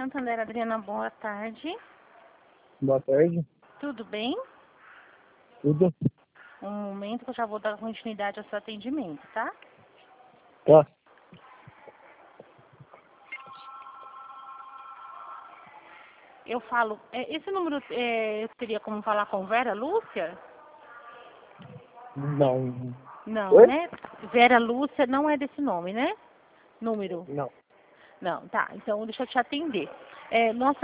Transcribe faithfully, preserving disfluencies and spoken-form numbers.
Santander, Adriana, boa tarde. Boa tarde. Tudo bem? Tudo? Um momento que eu já vou dar continuidade ao seu atendimento, tá? Tá. Eu falo, é, esse número é, eu teria como falar com Vera Lúcia? Não. Não, Oi? né? Vera Lúcia não é desse nome, né? Número? Não. Não, tá. Então deixa eu te atender. É, nossa